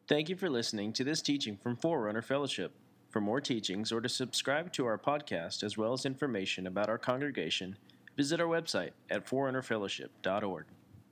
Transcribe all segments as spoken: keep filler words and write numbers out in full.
Thank you for listening to this teaching from Forerunner Fellowship. For more teachings or to subscribe to our podcast as well as information about our congregation, visit our website at forerunner fellowship dot org.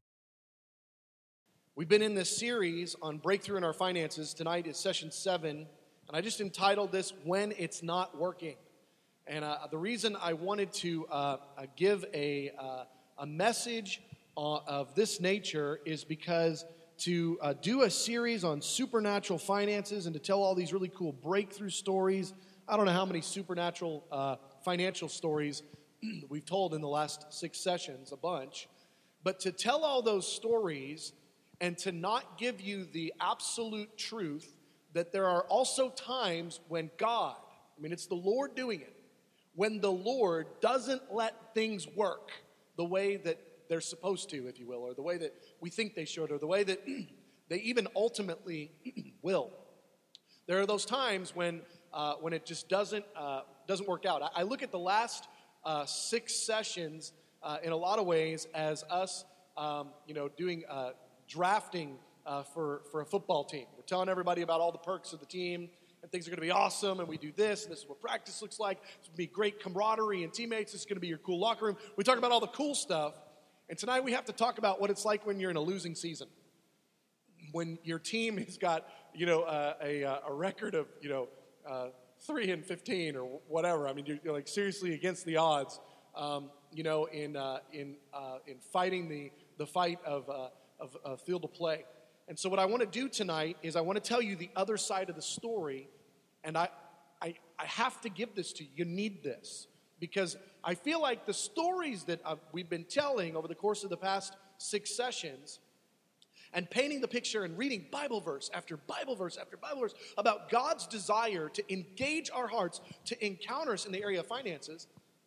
We've been in this series on breakthrough in our finances. Tonight is session seven, and I just entitled this, When It's Not Working. And uh, the reason I wanted to uh, uh, give a, uh, a message uh, of this nature is because to uh, do a series on supernatural finances and to tell all these really cool breakthrough stories. I don't know how many supernatural uh, financial stories we've told in the last six sessions, a bunch. But to tell all those stories and to not give you the absolute truth that there are also times when God, I mean, it's the Lord doing it, when the Lord doesn't let things work the way that they're supposed to, if you will, or the way that we think they should, or the way that they even ultimately will. There are those times when uh, when it just doesn't uh, doesn't work out. I, I look at the last uh, six sessions uh, in a lot of ways as us, um, you know, doing uh, drafting uh, for for a football team. We're telling everybody about all the perks of the team. And things are going to be awesome, and we do this, and this is what practice looks like. It's going to be great camaraderie and teammates. This is going to be your cool locker room. We talk about all the cool stuff, and tonight we have to talk about what it's like when you're in a losing season. When your team has got, you know, uh, a, a record of, you know, uh, three and fifteen or whatever. I mean, you're, you're like seriously against the odds, um, you know, in uh, in uh, in fighting the the fight of uh, of uh, field of play. And so what I want to do tonight is I want to tell you the other side of the story, and I, I, I have to give this to you. You need this, because I feel like the stories that I've, we've been telling over the course of the past six sessions and painting the picture and reading Bible verse after Bible verse after Bible verse about God's desire to engage our hearts, to encounter us in the area of finances,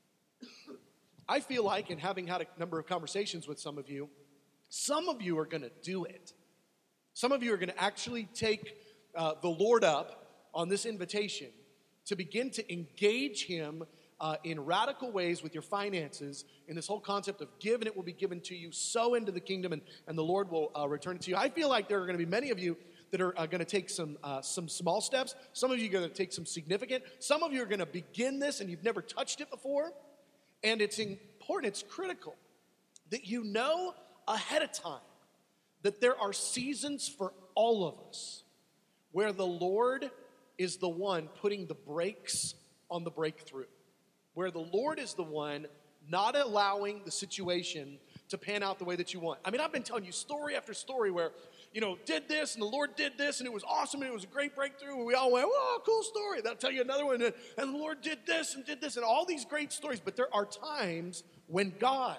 I feel like, and having had a number of conversations with some of you, some of you are going to do it. Some of you are going to actually take uh, the Lord up on this invitation to begin to engage Him uh, in radical ways with your finances in this whole concept of give and it will be given to you, sow into the kingdom, and, and the Lord will uh, return it to you. I feel like there are going to be many of you that are uh, going to take some uh, some small steps. Some of you are going to take some significant. Some of you are going to begin this and you've never touched it before. And it's important, it's critical that you know ahead of time that there are seasons for all of us where the Lord is the one putting the brakes on the breakthrough, where the Lord is the one not allowing the situation to pan out the way that you want. I mean, I've been telling you story after story where, you know, did this and the Lord did this and it was awesome and it was a great breakthrough and we all went, whoa, cool story. That'll tell you another one, and, and the Lord did this and did this and all these great stories. But there are times when God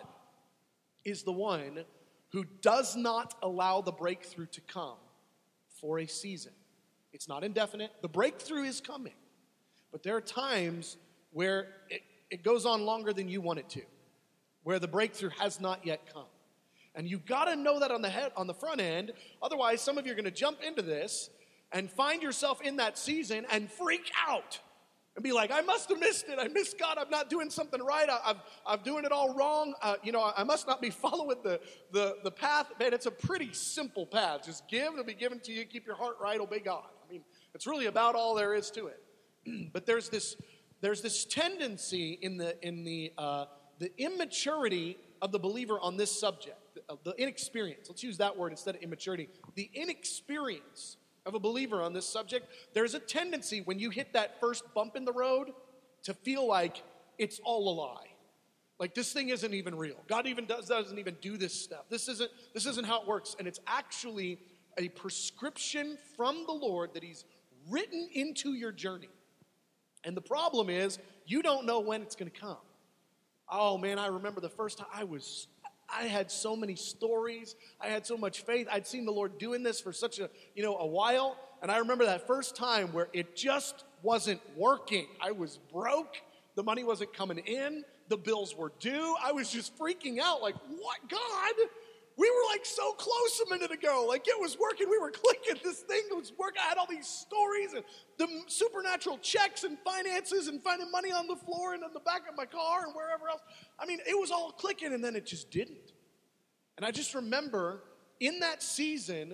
is the one who does not allow the breakthrough to come for a season. It's not indefinite. The breakthrough is coming. But there are times where it, it goes on longer than you want it to, where the breakthrough has not yet come. And you've got to know that on the head, on the front end. Otherwise, some of you are going to jump into this and find yourself in that season and freak out. And be like, I must have missed it. I missed God. I'm not doing something right. I, I'm, I'm doing it all wrong. Uh, you know, I must not be following the, the, the path. Man, it's a pretty simple path. Just give, it'll be given to you. Keep your heart right. Obey God. I mean, it's really about all there is to it. But there's this there's this tendency in the in the uh, the immaturity of the believer on this subject, the, the inexperience. Let's use that word instead of immaturity. The inexperience of a believer on this subject, there's a tendency when you hit that first bump in the road to feel like it's all a lie. Like this thing isn't even real. God even does, doesn't even do this stuff. This isn't, this isn't how it works. And it's actually a prescription from the Lord that He's written into your journey. And the problem is you don't know when it's going to come. Oh man, I remember the first time I was I had so many stories. I had so much faith. I'd seen the Lord doing this for such a, you know, a while. And I remember that first time where it just wasn't working. I was broke. The money wasn't coming in. The bills were due. I was just freaking out like, what, God? We were like so close a minute ago. Like it was working. We were clicking. This thing was working. I had all these stories and the supernatural checks and finances and finding money on the floor and in the back of my car and wherever else. I mean, it was all clicking and then it just didn't. And I just remember in that season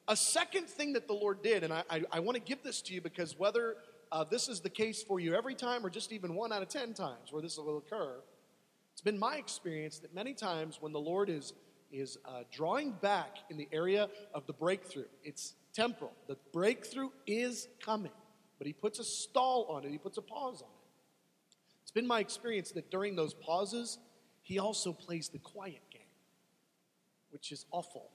A second thing that the Lord did, and I, I, I want to give this to you because whether uh, this is the case for you every time or just even one out of ten times where this will occur, it's been my experience that many times when the Lord is, is uh, drawing back in the area of the breakthrough, it's temporal. The breakthrough is coming, but he puts a stall on it. He puts a pause on it. It's been my experience that during those pauses, he also plays the quiet game, which is awful.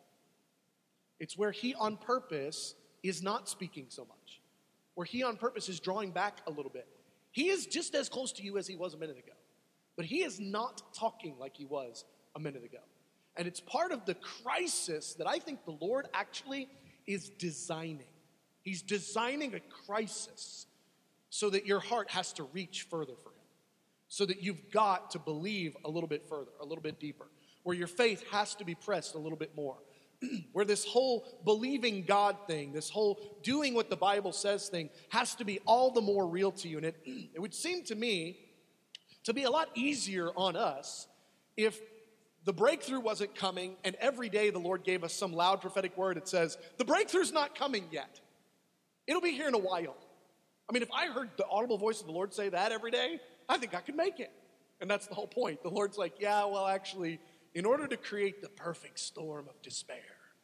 It's where he on purpose is not speaking so much, where he on purpose is drawing back a little bit. He is just as close to you as he was a minute ago, but he is not talking like he was a minute ago. And it's part of the crisis that I think the Lord actually is designing. He's designing a crisis so that your heart has to reach further for him, so that you've got to believe a little bit further, a little bit deeper, where your faith has to be pressed a little bit more, where this whole believing God thing, this whole doing what the Bible says thing has to be all the more real to you. And it, it would seem to me to be a lot easier on us if the breakthrough wasn't coming and every day the Lord gave us some loud prophetic word that says, the breakthrough's not coming yet. It'll be here in a while. I mean, if I heard the audible voice of the Lord say that every day, I think I could make it. And that's the whole point. The Lord's like, yeah, well, actually, in order to create the perfect storm of despair,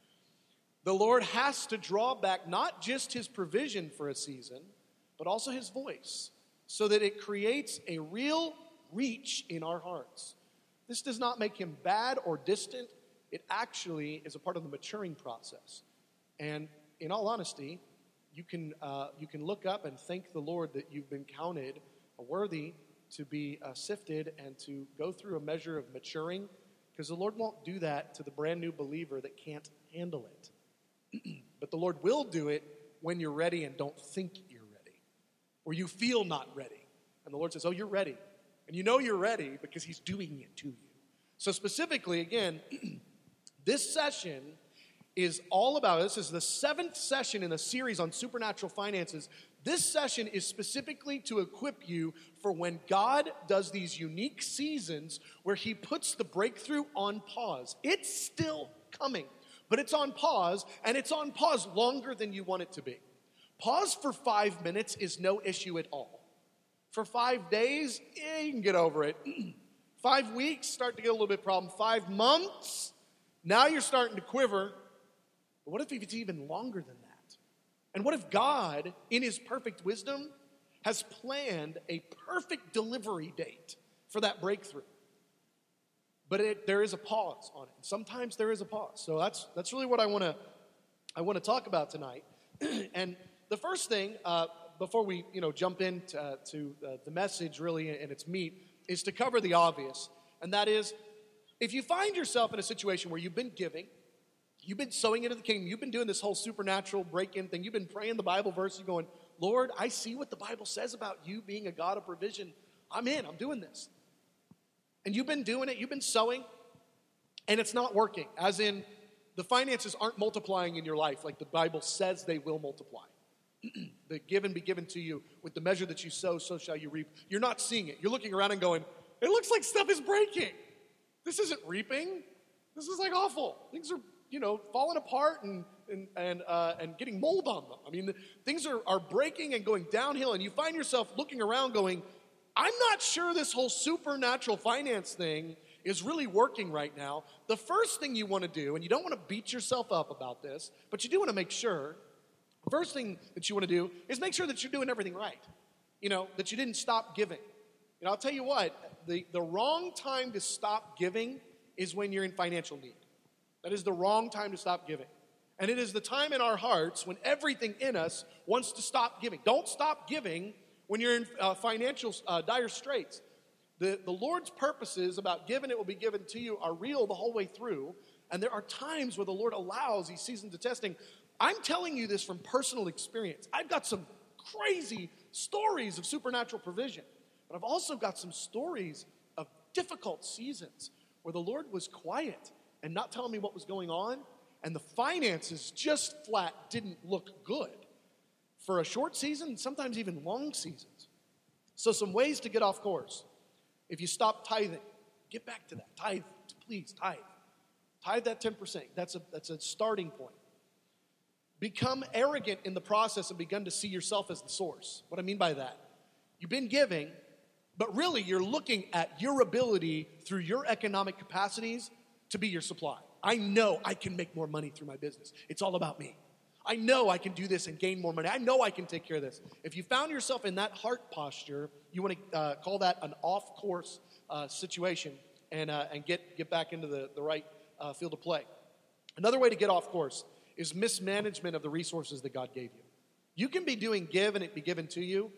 the Lord has to draw back not just his provision for a season, but also his voice, so that it creates a real reach in our hearts. This does not make him bad or distant. It actually is a part of the maturing process. And in all honesty, you can uh, you can look up and thank the Lord that you've been counted worthy to be uh, sifted and to go through a measure of maturing, because the Lord won't do that to the brand new believer that can't handle it. But the Lord will do it when you're ready and don't think you're ready, or you feel not ready. And the Lord says, oh, you're ready. And you know you're ready because he's doing it to you. So specifically, again, this session is all about, this is the seventh session in a series on supernatural finances. This session is specifically to equip you for when God does these unique seasons where he puts the breakthrough on pause. It's still coming, but it's on pause, and it's on pause longer than you want it to be. Pause for five minutes is no issue at all. For five days, yeah, you can get over it. Five weeks, start to get a little bit problem. Five months, now you're starting to quiver. But what if it's even longer than that? And what if God, in his perfect wisdom, has planned a perfect delivery date for that breakthrough? But it, there is a pause on it. Sometimes there is a pause. So that's that's really what I want to I want to talk about tonight. And the first thing, uh, before we you know jump into uh, to uh, the message really and its meat, is to cover the obvious. And that is, if you find yourself in a situation where you've been giving, you've been sowing into the kingdom, you've been doing this whole supernatural break-in thing, you've been praying the Bible verse, you're going, Lord, I see what the Bible says about you being a God of provision. I'm in, I'm doing this. And you've been doing it, you've been sowing, and it's not working. As in, the finances aren't multiplying in your life like the Bible says they will multiply. The given be given to you. With the measure that you sow, so shall you reap. You're not seeing it. You're looking around and going, it looks like stuff is breaking. This isn't reaping. This is like awful. Things are, you know, falling apart and and and, uh, and getting mold on them. I mean, things are, are breaking and going downhill, and you find yourself looking around going, I'm not sure this whole supernatural finance thing is really working right now. The first thing you want to do, and you don't want to beat yourself up about this, but you do want to make sure, the first thing that you want to do is make sure that you're doing everything right. You know, that you didn't stop giving. You know, I'll tell you what, the, the wrong time to stop giving is when you're in financial need. That is the wrong time to stop giving. And it is the time in our hearts when everything in us wants to stop giving. Don't stop giving when you're in uh, financial uh, dire straits. The, the Lord's purposes about giving it will be given to you are real the whole way through. And there are times where the Lord allows these seasons of testing. I'm telling you this from personal experience. I've got some crazy stories of supernatural provision. But I've also got some stories of difficult seasons where the Lord was quiet and not telling me what was going on. And the finances just flat didn't look good for a short season, sometimes even long seasons. So some ways to get off course. If you stop tithing, get back to that. Tithe, please, tithe. Tithe that ten percent. That's a, that's a starting point. become arrogant in the process and begun to see yourself as the source. What I mean by that, you've been giving, but really you're looking at your ability through your economic capacities to be your supply. I know I can make more money through my business. It's all about me. I know I can do this and gain more money. I know I can take care of this. If you found yourself in that heart posture, you want to uh, call that an off-course uh, situation and uh, and get, get back into the, the right uh, field of play. Another way to get off course is mismanagement of the resources that God gave you. You can be doing give and it be given to you.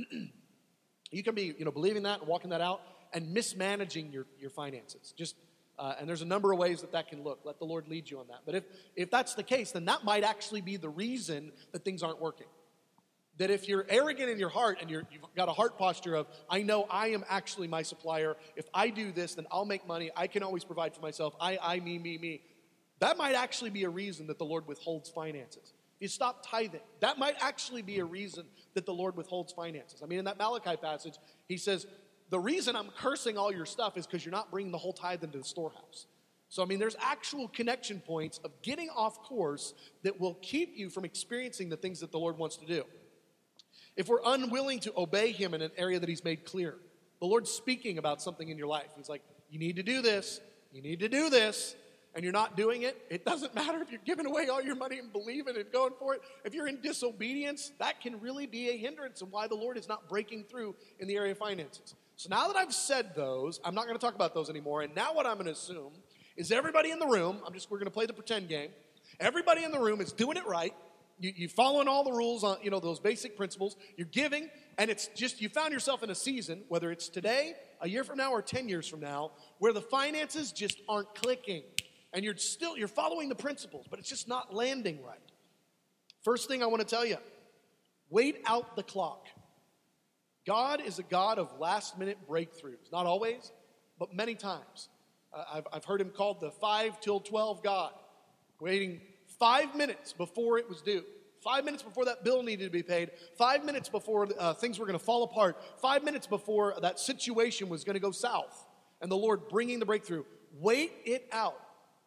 You can be, you know, believing that and walking that out and mismanaging your, your finances. Just Uh, and there's a number of ways that that can look. Let the Lord lead you on that. But if, if that's the case, then that might actually be the reason that things aren't working. That if you're arrogant in your heart and you're, you've got a heart posture of, I know I am actually my supplier. If I do this, then I'll make money. I can always provide for myself. I, I, me, me, me. That might actually be a reason that the Lord withholds finances. If you stop tithing, that might actually be a reason that the Lord withholds finances. I mean, in that Malachi passage, he says, the reason I'm cursing all your stuff is because you're not bringing the whole tithe into the storehouse. So, I mean, there's actual connection points of getting off course that will keep you from experiencing the things that the Lord wants to do. If we're unwilling to obey him in an area that he's made clear, the Lord's speaking about something in your life. He's like, you need to do this, you need to do this, and you're not doing it. It doesn't matter if you're giving away all your money and believing and going for it. If you're in disobedience, that can really be a hindrance and why the Lord is not breaking through in the area of finances. So now that I've said those, I'm not going to talk about those anymore. And now what I'm going to assume is everybody in the room, I'm just, we're going to play the pretend game. Everybody in the room is doing it right. You, you're following all the rules on, you know, those basic principles. You're giving, and it's just, you found yourself in a season, whether it's today, a year from now, or ten years from now, where the finances just aren't clicking. And you're still, you're following the principles, but it's just not landing right. First thing I want to tell you, wait out the clock. God is a God of last-minute breakthroughs. Not always, but many times. Uh, I've, I've heard him called the five till twelve God, waiting five minutes before it was due, five minutes before that bill needed to be paid, five minutes before uh, things were going to fall apart, five minutes before that situation was going to go south, and the Lord bringing the breakthrough. Wait it out.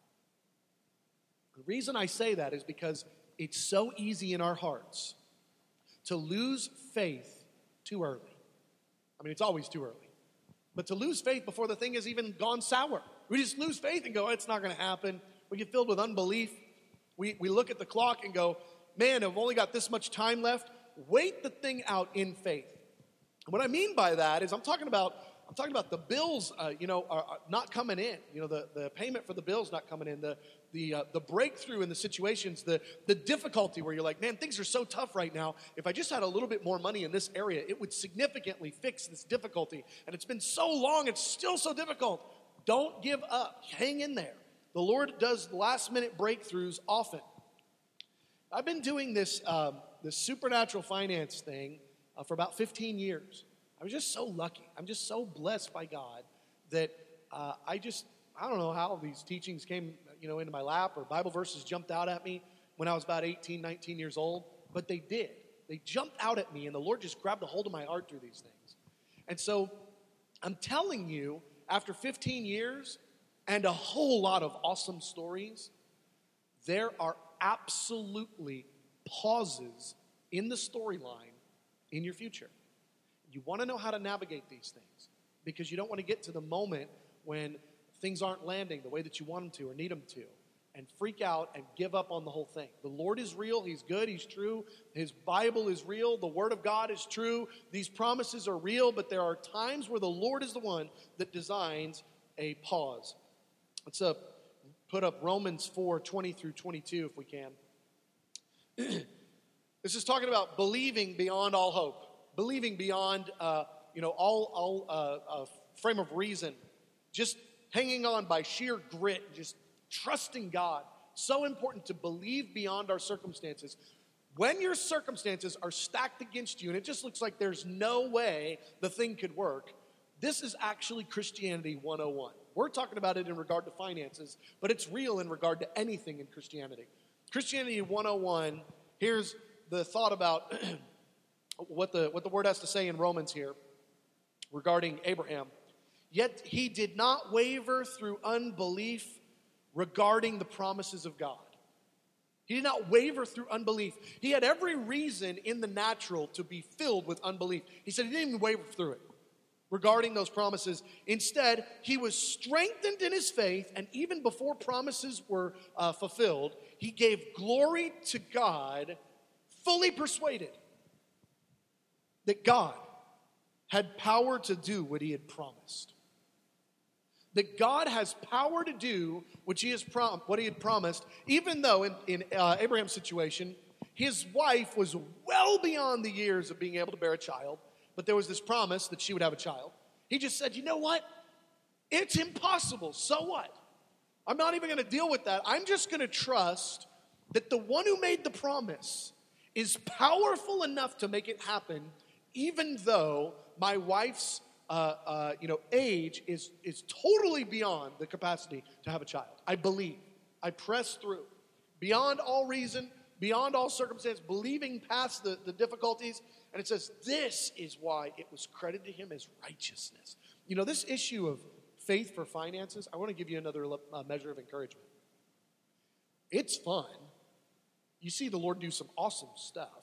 The reason I say that is because it's so easy in our hearts to lose faith too early. I mean, it's always too early. But to lose faith before the thing has even gone sour. We just lose faith and go, oh, it's not going to happen. We get filled with unbelief. We, we look at the clock and go, man, I've only got this much time left. Wait the thing out in faith. And what I mean by that is I'm talking about I'm talking about the bills, uh, you know, are, are not coming in. You know, the, the payment for the bills not coming in. The the uh, the breakthrough in the situations, the the difficulty where you're like, man, things are so tough right now. If I just had a little bit more money in this area, it would significantly fix this difficulty. And it's been so long, it's still so difficult. Don't give up. Hang in there. The Lord does last minute breakthroughs often. I've been doing this um, this supernatural finance thing uh, for about fifteen years. I was just so lucky. I'm just so blessed by God that uh, I just, I don't know how these teachings came, you know, into my lap or Bible verses jumped out at me when I was about eighteen, nineteen years old, but they did. They jumped out at me and the Lord just grabbed a hold of my heart through these things. And so I'm telling you, after fifteen years and a whole lot of awesome stories, there are absolutely pauses in the storyline in your future. You want to know how to navigate these things because you don't want to get to the moment when things aren't landing the way that you want them to or need them to and freak out and give up on the whole thing. The Lord is real. He's good. He's true. His Bible is real. The Word of God is true. These promises are real, but there are times where the Lord is the one that designs a pause. Let's uh, put up Romans four, twenty through twenty-two if we can. This is talking about believing beyond all hope. Believing beyond, uh, you know, all, all uh, uh, frame of reason. Just hanging on by sheer grit. Just trusting God. So important to believe beyond our circumstances. When your circumstances are stacked against you and it just looks like there's no way the thing could work, this is actually Christianity one oh one. We're talking about it in regard to finances, but it's real in regard to anything in Christianity. Christianity one oh one, here's the thought about what the what the word has to say in Romans here regarding Abraham. Yet he did not waver through unbelief regarding the promises of God. He did not waver through unbelief. He had every reason in the natural to be filled with unbelief. He said he didn't even waver through it regarding those promises. Instead, he was strengthened in his faith, and even before promises were uh, fulfilled, he gave glory to God, fully persuaded that God had power to do what he had promised. That God has power to do what he has prom- what he had promised, even though in, in uh, Abraham's situation, his wife was well beyond the years of being able to bear a child, but there was this promise that she would have a child. He just said, you know what? It's impossible. So what? I'm not even going to deal with that. I'm just going to trust that the one who made the promise is powerful enough to make it happen, even though my wife's uh, uh, you know, age is, is totally beyond the capacity to have a child. I believe. I press through. Beyond all reason, beyond all circumstance, believing past the, the difficulties. And it says, this is why it was credited to him as righteousness. You know, this issue of faith for finances, I want to give you another uh, measure of encouragement. It's fun. You see the Lord do some awesome stuff.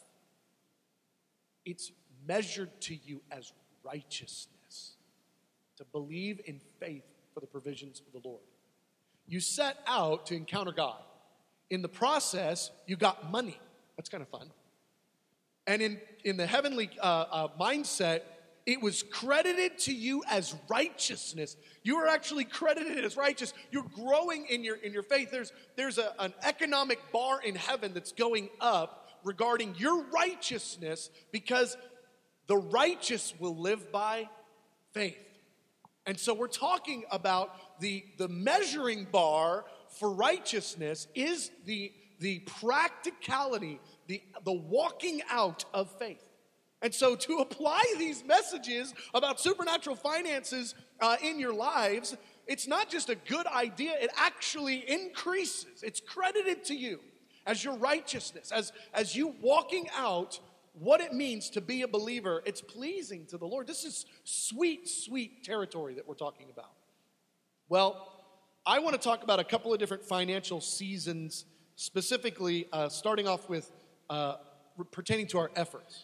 It's measured to you as righteousness. To believe in faith for the provisions of the Lord. You set out to encounter God. In the process, you got money. That's kind of fun. And in, in the heavenly uh, uh, mindset, it was credited to you as righteousness. You are actually credited as righteous. You're growing in your in your faith. There's, there's a, an economic bar in heaven that's going up regarding your righteousness, because the righteous will live by faith. And so we're talking about the, the measuring bar for righteousness is the, the practicality, the, the walking out of faith. And so to apply these messages about supernatural finances uh, in your lives, it's not just a good idea, it actually increases. It's credited to you as your righteousness, as, as you walking out what it means to be a believer. It's pleasing to the Lord. This is sweet, sweet territory that we're talking about. Well, I want to talk about a couple of different financial seasons, specifically uh, starting off with uh, pertaining to our efforts.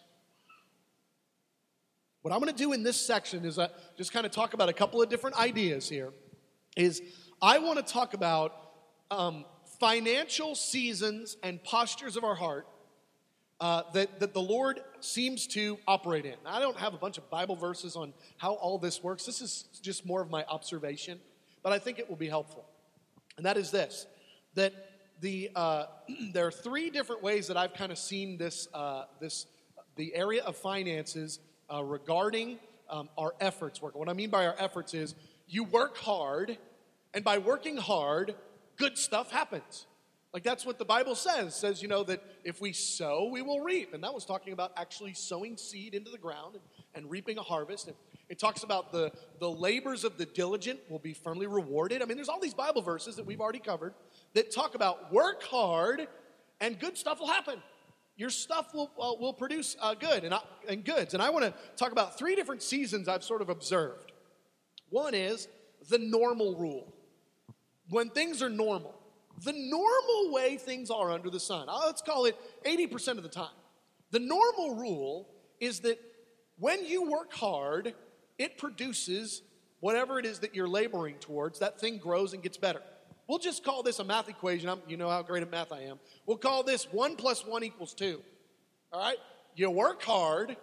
What I'm going to do in this section is uh, just kind of talk about a couple of different ideas here. Is I want to talk about um, financial seasons and postures of our heart Uh, that, that the Lord seems to operate in. Now, I don't have a bunch of Bible verses on how all this works. This is just more of my observation, but I think it will be helpful. And that is this, that the uh, there are three different ways that I've kind of seen this, uh, this the area of finances uh, regarding um, our efforts work. What I mean by our efforts is you work hard, and by working hard, good stuff happens. Like that's what the Bible says. It says, you know, that if we sow, we will reap. And that was talking about actually sowing seed into the ground and, and reaping a harvest. And it talks about the, the labors of the diligent will be firmly rewarded. I mean, there's all these Bible verses that we've already covered that talk about work hard and good stuff will happen. Your stuff will uh, will produce uh, good and, uh, and goods. And I want to talk about three different seasons I've sort of observed. One is the normal rule. When things are normal. The normal way things are under the sun. Let's call it eighty percent of the time. The normal rule is that when you work hard, it produces whatever it is that you're laboring towards. That thing grows and gets better. We'll just call this a math equation. I'm, you know how great at math I am. We'll call this one plus one equals two. All right? You work hard.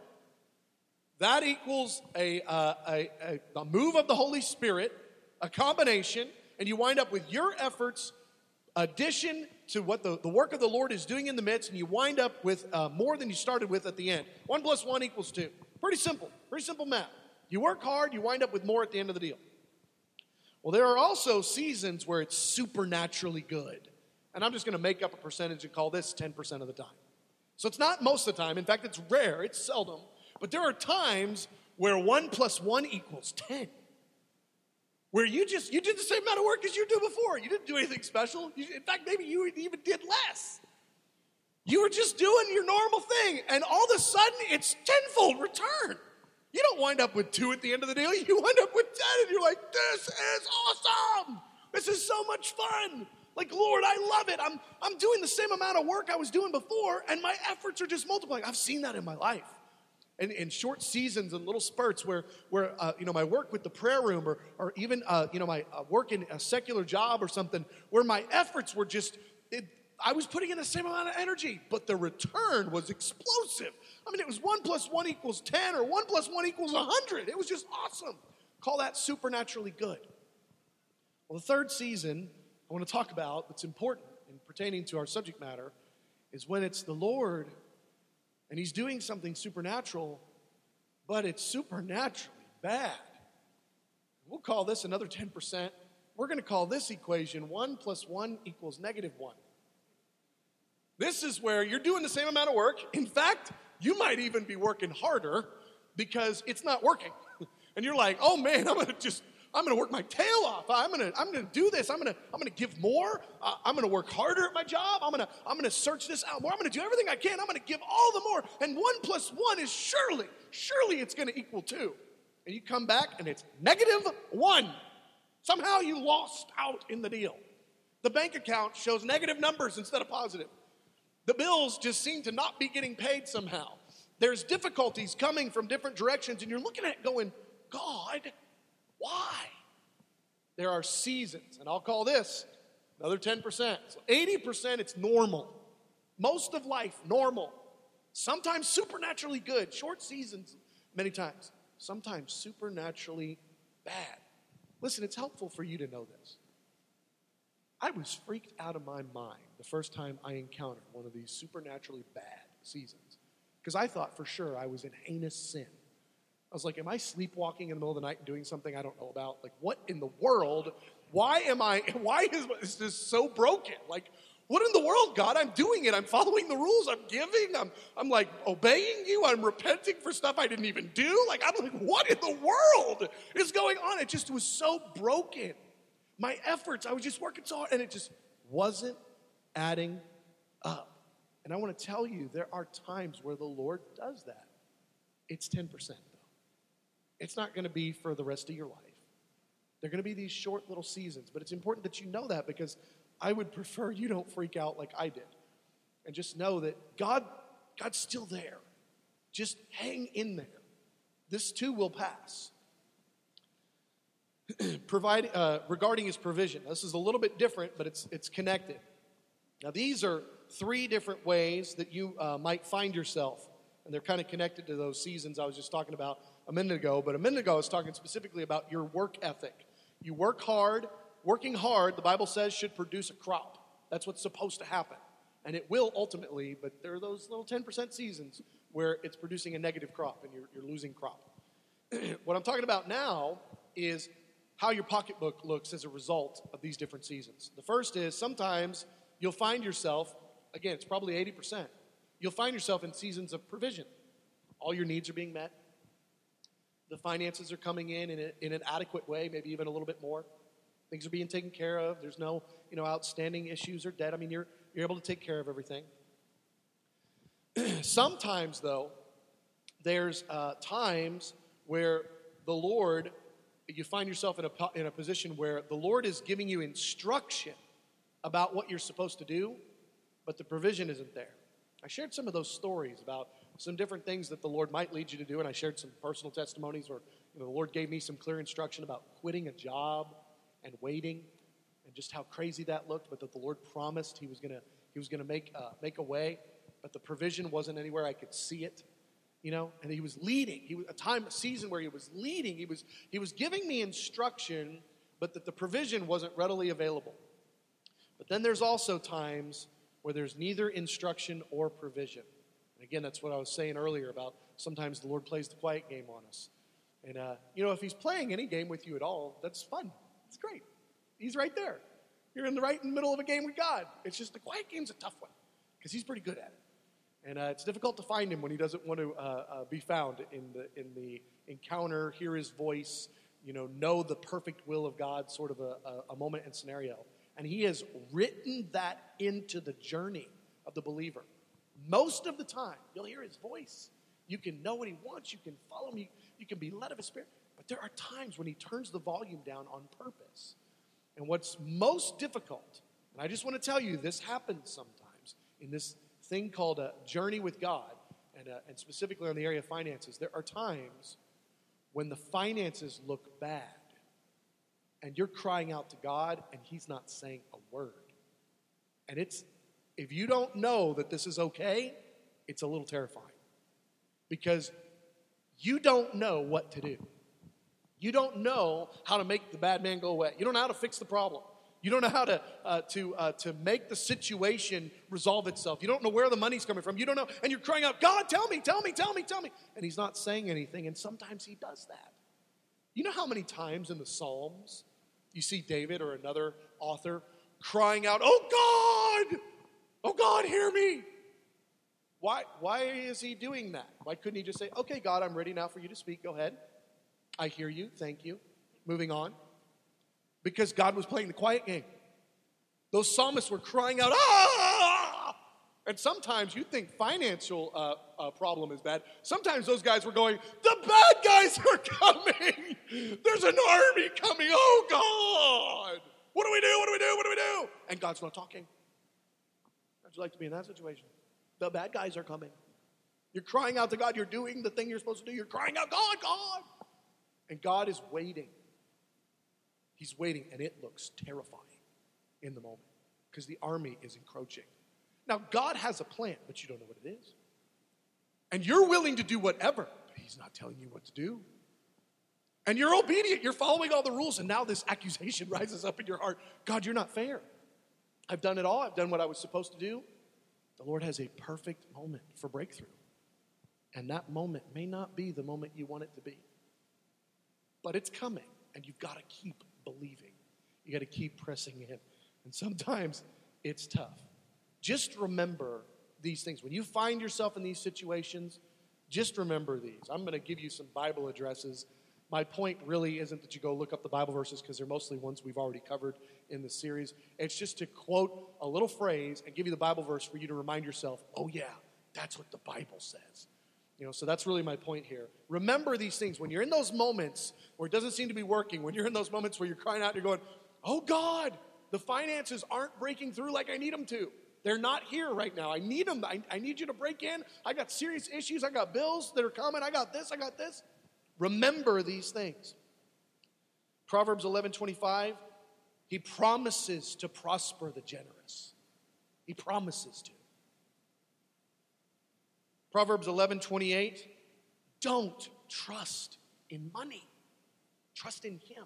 That equals a, uh, a, a, a move of the Holy Spirit, a combination, and you wind up with your efforts addition to what the, the work of the Lord is doing in the midst, and you wind up with uh, more than you started with at the end. One plus one equals two. Pretty simple. Pretty simple math. You work hard, you wind up with more at the end of the deal. Well, there are also seasons where it's supernaturally good. And I'm just going to make up a percentage and call this ten percent of the time. So it's not most of the time. In fact, it's rare. It's seldom. But there are times where one plus one equals ten. Where you just, you did the same amount of work as you did before. You didn't do anything special. You, in fact, maybe you even did less. You were just doing your normal thing. And all of a sudden, it's tenfold return. You don't wind up with two at the end of the deal. You wind up with ten. And you're like, this is awesome. This is so much fun. Like, Lord, I love it. I'm, I'm doing the same amount of work I was doing before, and my efforts are just multiplying. I've seen that in my life. And in short seasons and little spurts where, where uh, you know, my work with the prayer room or, or even, uh, you know, my uh, work in a secular job or something, where my efforts were just, it, I was putting in the same amount of energy, but the return was explosive. I mean, it was one plus one equals ten or one plus one equals one hundred. It was just awesome. Call that supernaturally good. Well, the third season I want to talk about that's important and pertaining to our subject matter is when it's the Lord and he's doing something supernatural, but it's supernaturally bad. We'll call this another ten percent. We're going to call this equation one plus one equals negative one. This is where you're doing the same amount of work. In fact, you might even be working harder because it's not working. And you're like, oh man, I'm going to just, I'm going to work my tail off. I'm going to, I'm going to do this. I'm going to, I'm going to give more. Uh, I'm going to work harder at my job. I'm going to, I'm going to search this out more. I'm going to do everything I can. I'm going to give all the more. And one plus one is surely, surely it's going to equal two. And you come back and it's negative one. Somehow you lost out in the deal. The bank account shows negative numbers instead of positive. The bills just seem to not be getting paid somehow. There's difficulties coming from different directions, and you're looking at it going, God, why? There are seasons, and I'll call this another ten percent. So eighty percent, it's normal. Most of life, normal. Sometimes supernaturally good. Short seasons, many times. Sometimes supernaturally bad. Listen, it's helpful for you to know this. I was freaked out of my mind the first time I encountered one of these supernaturally bad seasons because I thought for sure I was in heinous sin. I was like, am I sleepwalking in the middle of the night and doing something I don't know about? Like, what in the world? Why am I, why is this so broken? Like, what in the world, God? I'm doing it. I'm following the rules. I'm giving. I'm, I'm like obeying you. I'm repenting for stuff I didn't even do. Like, I'm like, what in the world is going on? It just was so broken. My efforts, I was just working so hard, and it just wasn't adding up. And I want to tell you, there are times where the Lord does that. It's ten percent, though. It's not going to be for the rest of your life. They're going to be these short little seasons, but it's important that you know that because I would prefer you don't freak out like I did. And just know that God, God's still there. Just hang in there. This too will pass. Provide, uh, regarding his provision. This is a little bit different, but it's it's connected. Now, these are three different ways that you uh, might find yourself, and they're kind of connected to those seasons I was just talking about a minute ago. But a minute ago, I was talking specifically about your work ethic. You work hard. Working hard, the Bible says, should produce a crop. That's what's supposed to happen, and it will ultimately. But there are those little ten percent seasons where it's producing a negative crop, and you're, you're losing crop. What I'm talking about now is how your pocketbook looks as a result of these different seasons. The first is sometimes you'll find yourself, again, it's probably eighty percent, you'll find yourself in seasons of provision. All your needs are being met. The finances are coming in in, a, in an adequate way, maybe even a little bit more. Things are being taken care of. There's no, you know, outstanding issues or debt. I mean, you're, you're able to take care of everything. Sometimes, though, there's uh, times where the Lord, you find yourself in a, in a position where the Lord is giving you instruction about what you're supposed to do, but the provision isn't there. I shared some of those stories about some different things that the Lord might lead you to do, and I shared some personal testimonies where, you know, the Lord gave me some clear instruction about quitting a job and waiting, and just how crazy that looked, but that the Lord promised He was gonna He was gonna make uh, make a way, but the provision wasn't anywhere I could see it. You know, and he was leading. He was a time, a season where he was leading. He was he was giving me instruction, but that the provision wasn't readily available. But then there's also times where there's neither instruction or provision. And again, that's what I was saying earlier about sometimes the Lord plays the quiet game on us. And uh, you know, if He's playing any game with you at all, that's fun. It's great. He's right there. You're in the right in the middle of a game with God. It's just the quiet game's a tough one because He's pretty good at it. And uh, it's difficult to find Him when He doesn't want to uh, uh, be found in the in the encounter, hear His voice, you know, know the perfect will of God, sort of a, a, a moment and scenario. And He has written that into the journey of the believer. Most of the time, you'll hear His voice. You can know what He wants. You can follow Him. You, you can be led of His Spirit. But there are times when He turns the volume down on purpose. And what's most difficult, And I just want to tell you, this happens sometimes in this thing called a journey with God, and, uh, and specifically on the area of finances. There are times when the finances look bad, and you're crying out to God, and He's not saying a word. And it's, if you don't know that this is okay, it's a little terrifying. Because you don't know what to do. You don't know how to make the bad man go away. You don't know how to fix the problem. You don't know how to uh, to uh, to make the situation resolve itself. You don't know where the money's coming from. You don't know, and you're crying out, God, tell me, tell me, tell me, tell me. And He's not saying anything, and sometimes He does that. You know how many times in the Psalms you see David or another author crying out, oh God, oh God, hear me. Why, why is he doing that? Why couldn't he just say, okay, God, I'm ready now for you to speak. Go ahead. I hear you. Thank you. Moving on. Because God was playing the quiet game. Those psalmists were crying out, ah! And sometimes you think financial uh, uh, problem is bad. Sometimes those guys were going, the bad guys are coming. There's an army coming. Oh, God. What do we do? What do we do? What do we do? And God's not talking. How'd you like to be in that situation? The bad guys are coming. You're crying out to God. You're doing the thing you're supposed to do. You're crying out, God, God. And God is waiting. He's waiting, and it looks terrifying in the moment because the army is encroaching. Now, God has a plan, but you don't know what it is. And you're willing to do whatever, but He's not telling you what to do. And you're obedient. You're following all the rules, and now this accusation rises up in your heart. God, you're not fair. I've done it all. I've done what I was supposed to do. The Lord has a perfect moment for breakthrough. And that moment may not be the moment you want it to be. But it's coming, and you've got to keep believing. You got to keep pressing in. And sometimes it's tough. Just remember these things. When you find yourself in these situations, just remember these. I'm going to give you some Bible addresses. My point really isn't that you go look up the Bible verses because they're mostly ones we've already covered in the series. It's just to quote a little phrase and give you the Bible verse for you to remind yourself, oh yeah, that's what the Bible says. You know, so that's really my point here. Remember these things. When you're in those moments where it doesn't seem to be working, when you're in those moments where you're crying out and you're going, oh God, the finances aren't breaking through like I need them to. They're not here right now. I need them. I, I need you to break in. I got serious issues. I got bills that are coming. I got this. I got this. Remember these things. Proverbs eleven twenty-five, He promises to prosper the generous. He promises to. Proverbs eleven twenty-eight, don't trust in money. Trust in Him.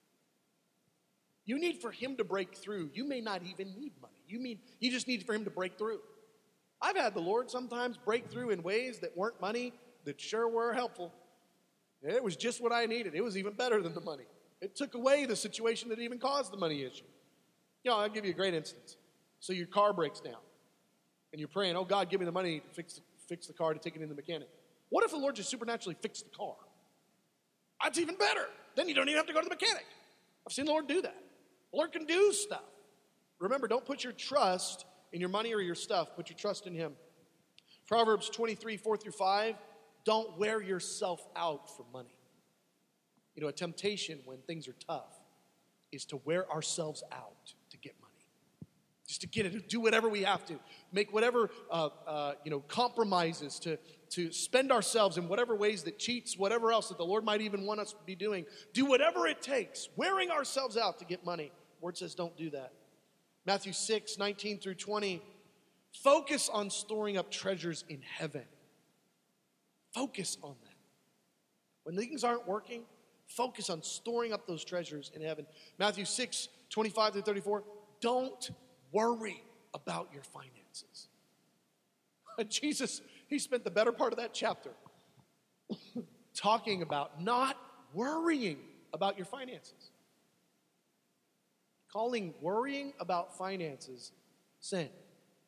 You need for Him to break through. You may not even need money. You mean you just need for Him to break through. I've had the Lord sometimes break through in ways that weren't money, that sure were helpful. It was just what I needed. It was even better than the money. It took away the situation that even caused the money issue. You know, I'll give you a great instance. So your car breaks down, and you're praying, oh, God, give me the money to fix, fix the car, to take it in the mechanic. What if the Lord just supernaturally fixed the car? That's even better. Then you don't even have to go to the mechanic. I've seen the Lord do that. The Lord can do stuff. Remember, don't put your trust in your money or your stuff. Put your trust in Him. Proverbs twenty-three, four through five, don't wear yourself out for money. You know, a temptation when things are tough is to wear ourselves out to get money. Just to get it, to do whatever we have to. Make whatever, uh, uh, you know, compromises to, to spend ourselves in whatever ways that cheats, whatever else that the Lord might even want us to be doing. Do whatever it takes, wearing ourselves out to get money. The Word says don't do that. Matthew six, nineteen through twenty, focus on storing up treasures in heaven. Focus on that. When things aren't working, focus on storing up those treasures in heaven. Matthew six, twenty-five through thirty-four, don't worry about your finances. Jesus, He spent the better part of that chapter talking about not worrying about your finances. Calling worrying about finances sin. Man,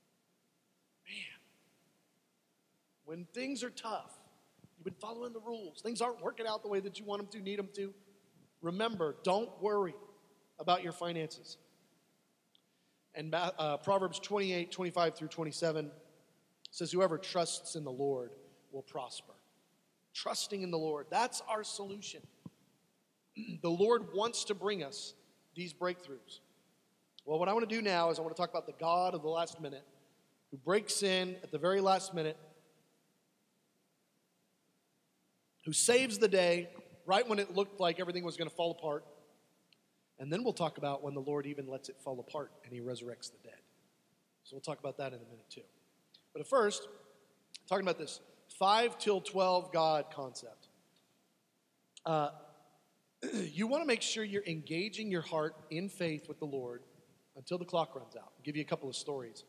when things are tough, you've been following the rules, things aren't working out the way that you want them to, need them to, remember, don't worry about your finances. And uh, Proverbs twenty-eight, twenty-five through twenty-seven says, whoever trusts in the Lord will prosper. Trusting in the Lord, that's our solution. The Lord wants to bring us these breakthroughs. Well, what I want to do now is I want to talk about the God of the last minute who breaks in at the very last minute, who saves the day right when it looked like everything was going to fall apart. And then we'll talk about when the Lord even lets it fall apart and he resurrects the dead. So we'll talk about that in a minute too. But at first, talking about this five till twelve God concept. Uh, you want to make sure you're engaging your heart in faith with the Lord until the clock runs out. I'll give you a couple of stories.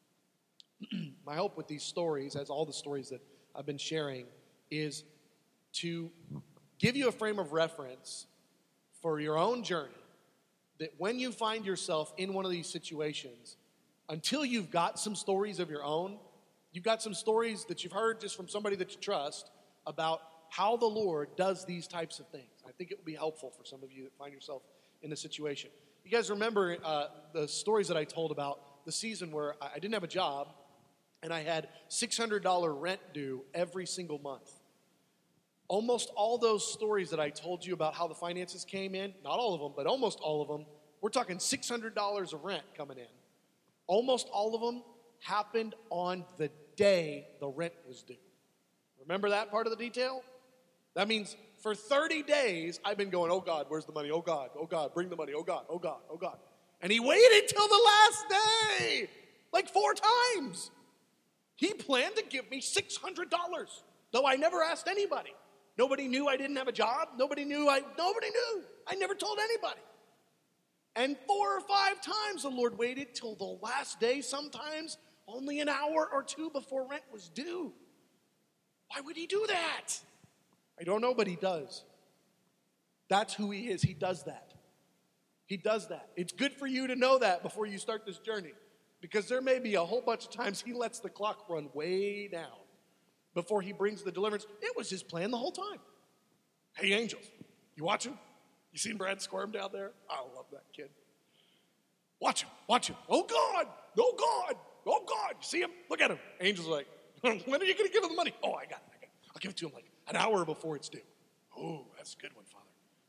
My hope with these stories, as all the stories that I've been sharing, is to give you a frame of reference for your own journey, that when you find yourself in one of these situations, until you've got some stories of your own, you've got some stories that you've heard just from somebody that you trust about how the Lord does these types of things. I think it will be helpful for some of you that find yourself in a situation. You guys remember uh, the stories that I told about the season where I didn't have a job and I had six hundred dollars rent due every single month. Almost all those stories that I told you about how the finances came in, not all of them, but almost all of them, we're talking six hundred dollars of rent coming in. Almost all of them happened on the day the rent was due. Remember that part of the detail? That means for thirty days, I've been going, oh God, where's the money? Oh God, oh God, bring the money. Oh God, oh God, oh God. And he waited till the last day, like four times. He planned to give me six hundred dollars, though I never asked anybody. Nobody knew I didn't have a job. Nobody knew I, nobody knew. I never told anybody. And four or five times the Lord waited till the last day, sometimes only an hour or two before rent was due. Why would he do that? I don't know, but he does. That's who he is. He does that. He does that. It's good for you to know that before you start this journey, because there may be a whole bunch of times he lets the clock run way down before he brings the deliverance. It was his plan the whole time. Hey, angels, you watching? You seen Brad Squirm down there? I love that kid. Watch him, watch him. Oh, God, oh, God, oh, God. You see him? Look at him. Angels are like, when are you going to give him the money? Oh, I got it, I got it. I'll give it to him like an hour before it's due. Oh, that's a good one, Father.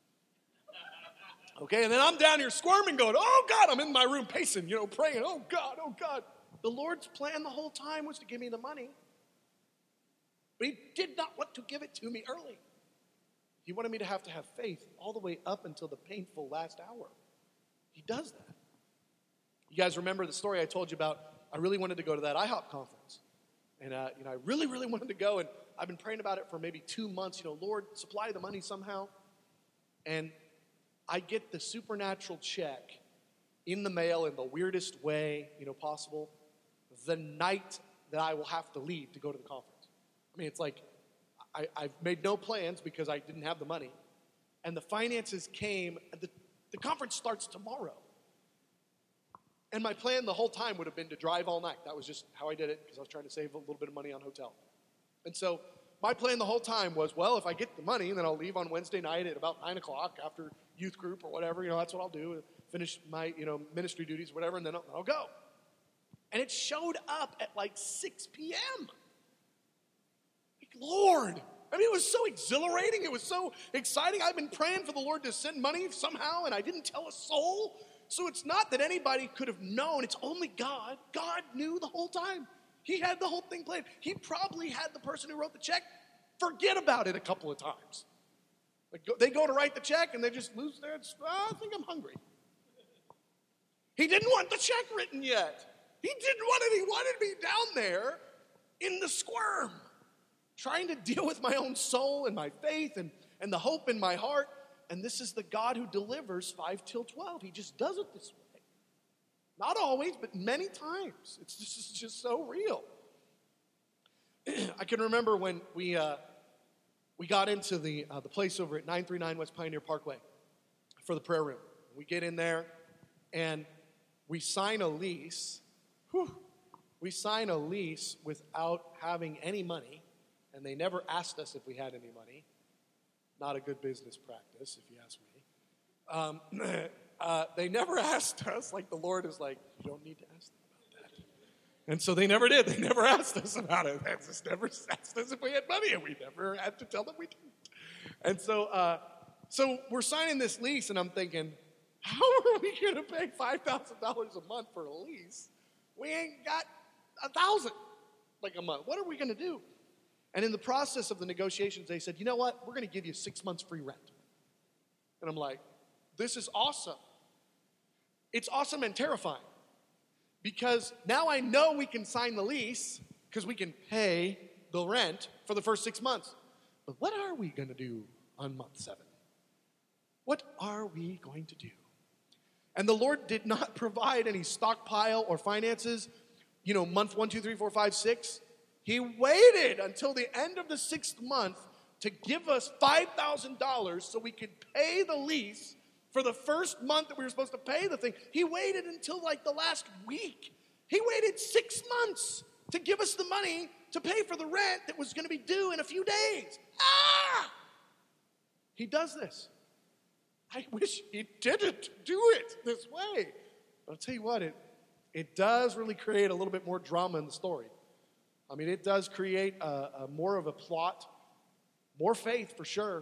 Okay, and then I'm down here squirming going, oh, God, I'm in my room pacing, you know, praying. Oh, God, oh, God. The Lord's plan the whole time was to give me the money. But he did not want to give it to me early. He wanted me to have to have faith all the way up until the painful last hour. He does that. You guys remember the story I told you about? I really wanted to go to that I hop conference. And, uh, you know, I really, really wanted to go. And I've been praying about it for maybe two months. You know, Lord, supply the money somehow. And I get the supernatural check in the mail in the weirdest way, you know, possible, the night that I will have to leave to go to the conference. I mean, it's like I, I've made no plans because I didn't have the money. And the finances came. The, the conference starts tomorrow. And my plan the whole time would have been to drive all night. That was just how I did it because I was trying to save a little bit of money on hotel. And so my plan the whole time was, well, if I get the money, then I'll leave on Wednesday night at about nine o'clock after youth group or whatever. You know, that's what I'll do. Finish my, you know, ministry duties, whatever, and then I'll, I'll go. And it showed up at like six p.m. Lord, I mean, it was so exhilarating. It was so exciting. I've been praying for the Lord to send money somehow, and I didn't tell a soul. So it's not that anybody could have known. It's only God. God knew the whole time. He had the whole thing planned. He probably had the person who wrote the check forget about it a couple of times. Like they go to write the check, and they just lose their, oh, I think I'm hungry. He didn't want the check written yet. He didn't want it. He wanted me down there in the squirm, trying to deal with my own soul and my faith and, and the hope in my heart. And this is the God who delivers five till twelve. He just does it this way. Not always, but many times. It's just, it's just so real. I can remember when we uh, we got into the uh, the place over at nine thirty-nine West Pioneer Parkway for the prayer room. We get in there and we sign a lease. Whew, we sign a lease without having any money. And they never asked us if we had any money. Not a good business practice, if you ask me. Um, uh, they never asked us, like the Lord is like, you don't need to ask them about that. And so they never did. They never asked us about it. They just never asked us if we had money, and we never had to tell them we didn't. And so, uh, so we're signing this lease, and I'm thinking, how are we going to pay five thousand dollars a month for a lease? We ain't got a thousand like a month. What are we going to do? And in the process of the negotiations, they said, you know what? We're going to give you six months free rent. And I'm like, this is awesome. It's awesome and terrifying because now I know we can sign the lease because we can pay the rent for the first six months. But what are we going to do on month seven? What are we going to do? And the Lord did not provide any stockpile or finances, you know, month one, two, three, four, five, six. He waited until the end of the sixth month to give us five thousand dollars so we could pay the lease for the first month that we were supposed to pay the thing. He waited until like the last week. He waited six months to give us the money to pay for the rent that was going to be due in a few days. Ah! He does this. I wish he didn't do it this way. But I'll tell you what, it, it does really create a little bit more drama in the story. I mean, it does create a, a more of a plot, more faith for sure.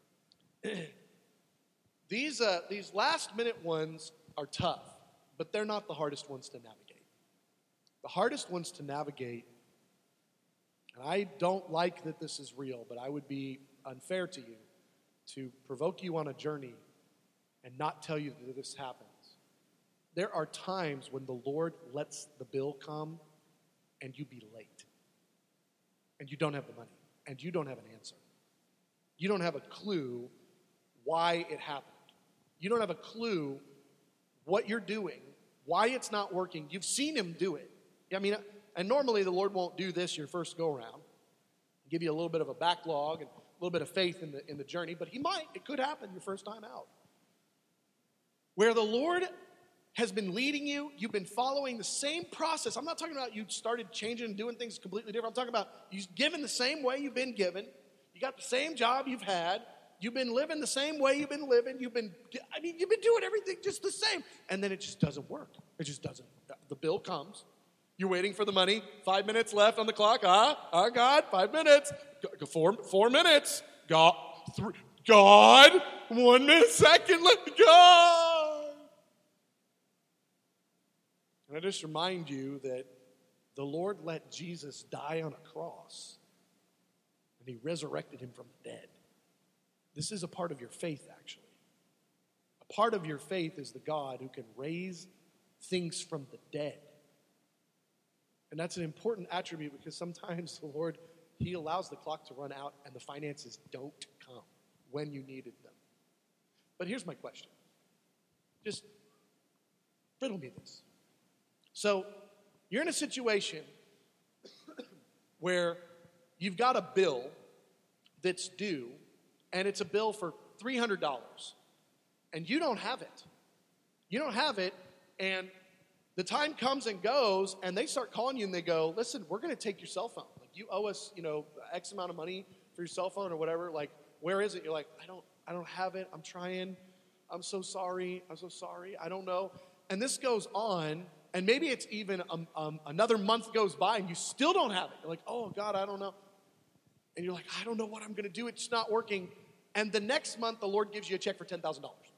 these, uh, these last minute ones are tough, but they're not the hardest ones to navigate. The hardest ones to navigate, and I don't like that this is real, but I would be unfair to you to provoke you on a journey and not tell you that this happens. There are times when the Lord lets the bill come and you be late. And you don't have the money. And you don't have an answer. You don't have a clue why it happened. You don't have a clue what you're doing, why it's not working. You've seen him do it. I mean, and normally the Lord won't do this your first go-around. Give you a little bit of a backlog and a little bit of faith in the, in the journey. But he might. It could happen your first time out. Where the Lord has been leading you, you've been following the same process. I'm not talking about you started changing and doing things completely different. I'm talking about you've given the same way you've been given. You got the same job you've had. You've been living the same way you've been living. You've been, I mean, you've been doing everything just the same. And then it just doesn't work. It just doesn't. The bill comes. You're waiting for the money. Five minutes left on the clock. Ah, ah, God, five minutes. Four, four minutes. God, three, God, one minute, second left. God. And I just remind you that the Lord let Jesus die on a cross, and he resurrected him from the dead. This is a part of your faith, actually. A part of your faith is the God who can raise things from the dead. And that's an important attribute because sometimes the Lord, he allows the clock to run out and the finances don't come when you needed them. But here's my question. Just riddle me this. So you're in a situation where you've got a bill that's due, and it's a bill for three hundred dollars, and you don't have it. You don't have it, and the time comes and goes, and they start calling you, and they go, listen, we're going to take your cell phone. Like, you owe us, you know, X amount of money for your cell phone or whatever. Like, where is it? You're like, I don't, I don't have it. I'm trying. I'm so sorry. I'm so sorry. I don't know. And this goes on. And maybe it's even um, um, another month goes by and you still don't have it. You're like, oh, God, I don't know. And you're like, I don't know what I'm going to do. It's not working. And the next month, the Lord gives you a check for ten thousand dollars.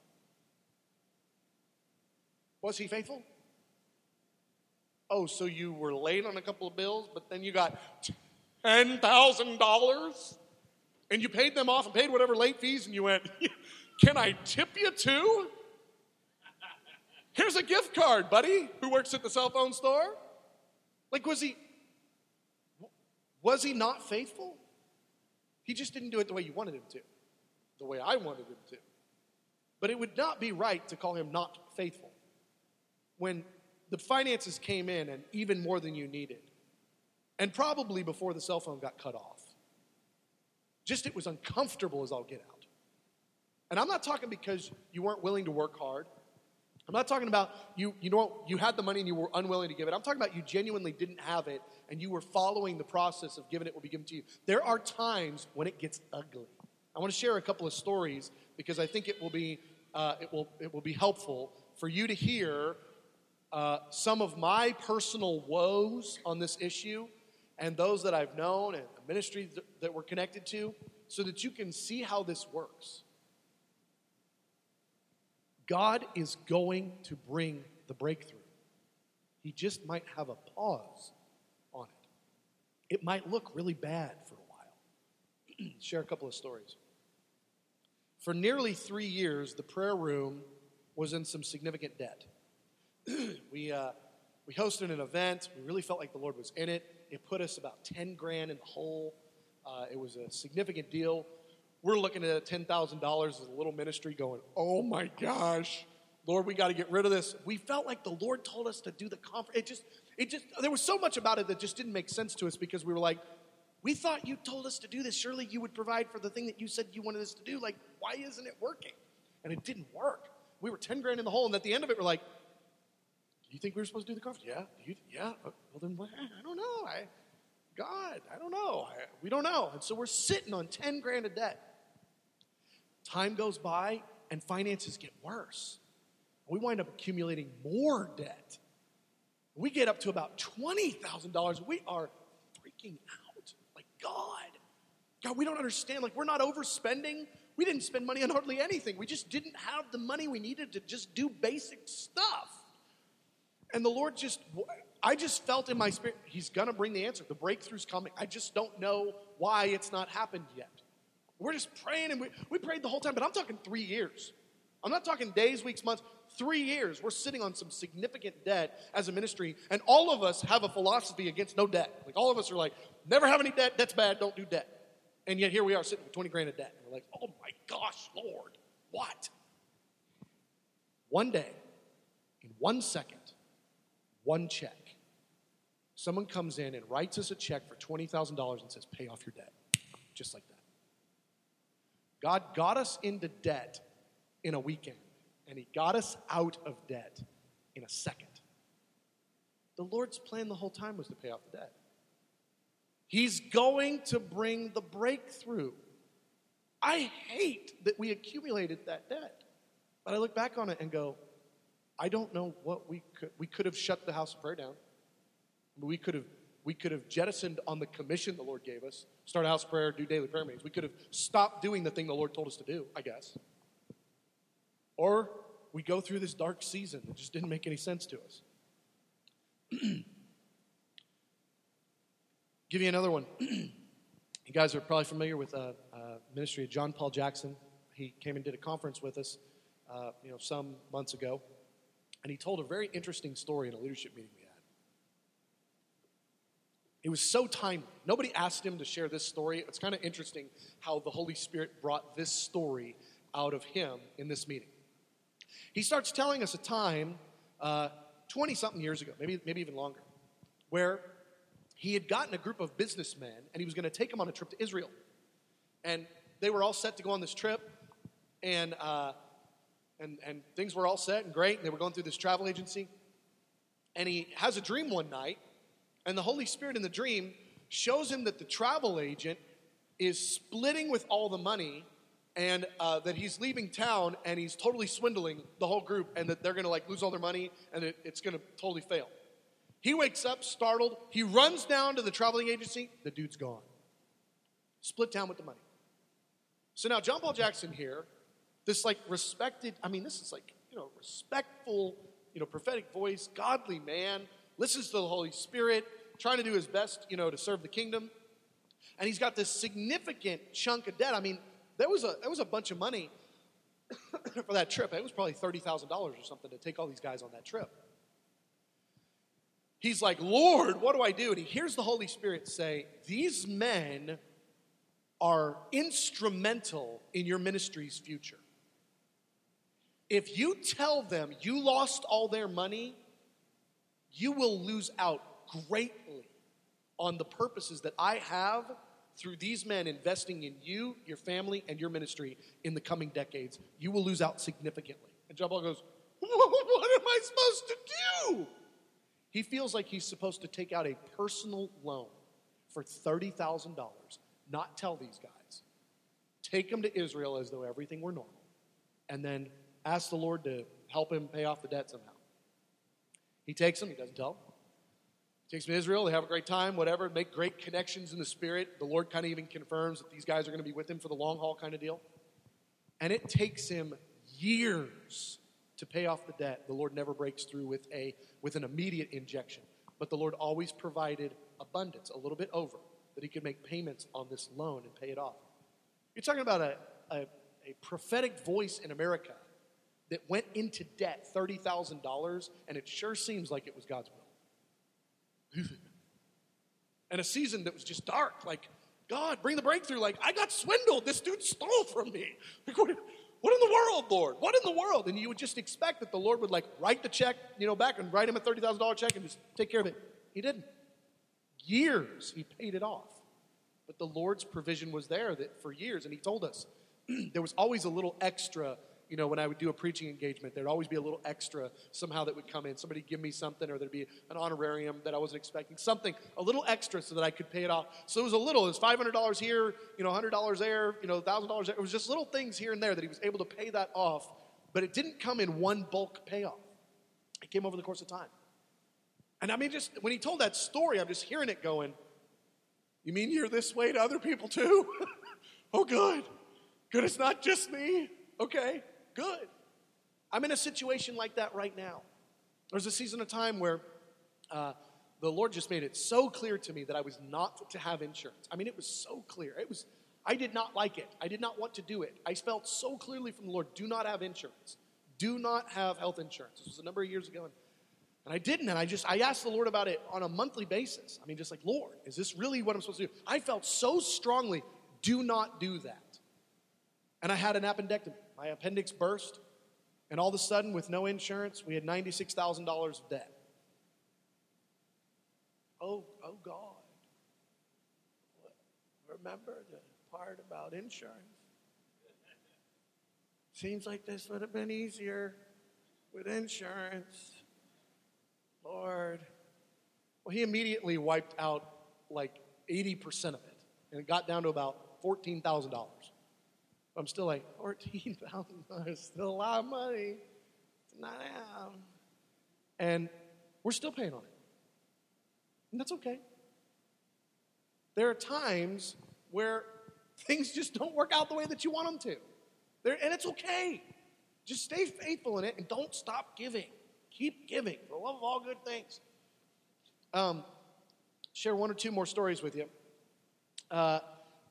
Was he faithful? Oh, so you were late on a couple of bills, but then you got ten thousand dollars? And you paid them off and paid whatever late fees, and you went, can I tip you too? Here's a gift card, buddy, who works at the cell phone store. Like, was he, was he not faithful? He just didn't do it the way you wanted him to, the way I wanted him to. But it would not be right to call him not faithful when the finances came in and even more than you needed, and probably before the cell phone got cut off. Just it was uncomfortable as all get out. And I'm not talking because you weren't willing to work hard. I'm not talking about you, you know, you had the money and you were unwilling to give it. I'm talking about you genuinely didn't have it and you were following the process of giving it will be given to you. There are times when it gets ugly. I want to share a couple of stories because I think it will be uh, it will it will be helpful for you to hear uh, some of my personal woes on this issue and those that I've known and the ministries that we're connected to, so that you can see how this works. God is going to bring the breakthrough. He just might have a pause on it. It might look really bad for a while. Share a couple of stories. For nearly three years, the prayer room was in some significant debt. we uh, we hosted an event. We really felt like the Lord was in it. It put us about ten grand in the hole. Uh, it was a significant deal. We're looking at ten thousand dollars as a little ministry going, oh my gosh, Lord, we got to get rid of this. We felt like the Lord told us to do the conference. It just, it just, there was so much about it that just didn't make sense to us because we were like, we thought you told us to do this. Surely you would provide for the thing that you said you wanted us to do. Like, why isn't it working? And it didn't work. We were ten grand in the hole, and at the end of it, we're like, do you think we were supposed to do the conference? Yeah. Do you, yeah. Well, then, I don't know. I, God, I don't know. I, we don't know. And so we're sitting on ten grand of debt. Time goes by, and finances get worse. We wind up accumulating more debt. We get up to about twenty thousand dollars. We are freaking out. Like, God, God, we don't understand. Like, we're not overspending. We didn't spend money on hardly anything. We just didn't have the money we needed to just do basic stuff. And the Lord just, I just felt in my spirit, He's going to bring the answer. The breakthrough's coming. I just don't know why it's not happened yet. We're just praying, and we, we prayed the whole time, but I'm talking three years. I'm not talking days, weeks, months. Three years. We're sitting on some significant debt as a ministry, and all of us have a philosophy against no debt. Like, all of us are like, never have any debt, debt's bad, don't do debt. And yet here we are sitting with twenty grand of debt. And we're like, oh my gosh, Lord, what? One day, in one second, one check, someone comes in and writes us a check for twenty thousand dollars and says, pay off your debt. Just like that. God got us into debt in a weekend, and He got us out of debt in a second. The Lord's plan the whole time was to pay off the debt. He's going to bring the breakthrough. I hate that we accumulated that debt. But I look back on it and go, I don't know what we could, we could have shut the house of prayer down. We could have, we could have jettisoned on the commission the Lord gave us, start a house of prayer, do daily prayer meetings. We could have stopped doing the thing the Lord told us to do, I guess. Or we go through this dark season that just didn't make any sense to us. Give you another one. You guys are probably familiar with the uh, uh, ministry of John Paul Jackson. He came and did a conference with us, uh, you know, some months ago, and he told a very interesting story in a leadership meeting we had. It was so timely. Nobody asked him to share this story. It's kind of interesting how the Holy Spirit brought this story out of him in this meeting. He starts telling us a time, uh, twenty-something years ago, maybe maybe even longer, where he had gotten a group of businessmen, and he was going to take them on a trip to Israel. And they were all set to go on this trip, and uh, and and things were all set and great, and they were going through this travel agency. And he has a dream one night, and the Holy Spirit in the dream shows him that the travel agent is splitting with all the money, and uh, that he's leaving town, and he's totally swindling the whole group, and that they're going to like lose all their money, and it, it's going to totally fail. He wakes up startled. He runs down to the traveling agency. The dude's gone. Split down with the money. So now John Paul Jackson here, this like respected, I mean, this is like, you know, respectful, you know, prophetic voice, godly man, listens to the Holy Spirit, trying to do his best, you know, to serve the kingdom. And he's got this significant chunk of debt. I mean, there was a there was a bunch of money for that trip. It was probably thirty thousand dollars or something to take all these guys on that trip. He's like, Lord, what do I do? And he hears the Holy Spirit say, these men are instrumental in your ministry's future. If you tell them you lost all their money, you will lose out greatly on the purposes that I have through these men investing in you, your family, and your ministry in the coming decades. You will lose out significantly. And John Paul goes, what am I supposed to do? He feels like he's supposed to take out a personal loan for thirty thousand dollars, not tell these guys. Take them to Israel as though everything were normal, and then ask the Lord to help him pay off the debt somehow. He takes them, he doesn't tell them. He takes them to Israel, they have a great time, whatever, make great connections in the Spirit. The Lord kind of even confirms that these guys are going to be with him for the long haul kind of deal. And it takes him years to pay off the debt. The Lord never breaks through with a with an immediate injection. But the Lord always provided abundance, a little bit over, that he could make payments on this loan and pay it off. You're talking about a, a, a prophetic voice in America that went into debt thirty thousand dollars, and it sure seems like it was God's will. And a season that was just dark, like, God, bring the breakthrough. Like, I got swindled. This dude stole from me. Like, what, what in the world, Lord? What in the world? And you would just expect that the Lord would, like, write the check, you know, back and write him a thirty thousand dollars check and just take care of it. He didn't. Years he paid it off. But the Lord's provision was there that for years. And he told us there was always a little extra. You know, when I would do a preaching engagement, there'd always be a little extra somehow that would come in. Somebody give me something, or there'd be an honorarium that I wasn't expecting. Something, a little extra so that I could pay it off. So it was a little. It was five hundred dollars here, you know, one hundred dollars there, you know, one thousand dollars there. It was just little things here and there that he was able to pay that off. But it didn't come in one bulk payoff. It came over the course of time. And I mean, just when he told that story, I'm just hearing it going, you mean you're this way to other people too? Oh, good. Good, it's not just me. Okay. Good. I'm in a situation like that right now. There's a season of time where uh, the Lord just made it so clear to me that I was not to have insurance. I mean, it was so clear. It was. I did not like it. I did not want to do it. I felt so clearly from the Lord, do not have insurance. Do not have health insurance. This was a number of years ago. And, and I didn't. And I just, I asked the Lord about it on a monthly basis. I mean, just like, Lord, is this really what I'm supposed to do? I felt so strongly, do not do that. And I had an appendectomy. My appendix burst, and all of a sudden, with no insurance, we had ninety-six thousand dollars of debt. Oh, oh God. Remember the part about insurance? Seems like this would have been easier with insurance. Lord. Well, he immediately wiped out like eighty percent of it, and it got down to about fourteen thousand dollars. I'm still like, fourteen thousand dollars, still a lot of money to not have. And we're still paying on it. And that's okay. There are times where things just don't work out the way that you want them to. There, and it's okay. Just stay faithful in it and don't stop giving. Keep giving for the love of all good things. Um, share one or two more stories with you. Uh,